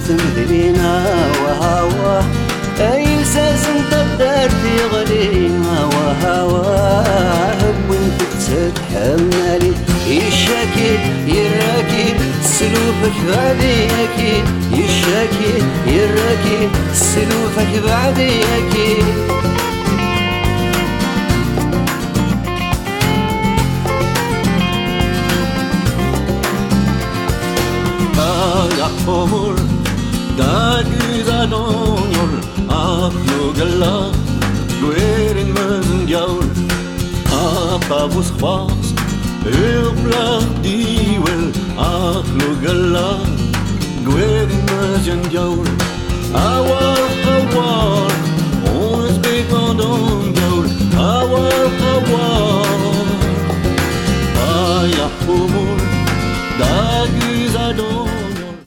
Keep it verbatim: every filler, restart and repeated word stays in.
تمدلينا وهوا أي سازن تقدر تغلينا وهوا وانت تتحملي يشاكي يراكي سلوفك بعدي أكيد يشاكي يراكي سلوفك بعدي أكيد Amor da güzadonyor aklo galla guerin mönjaur apa bus khwas erblah diwel aklo galla guerin mönjaur awa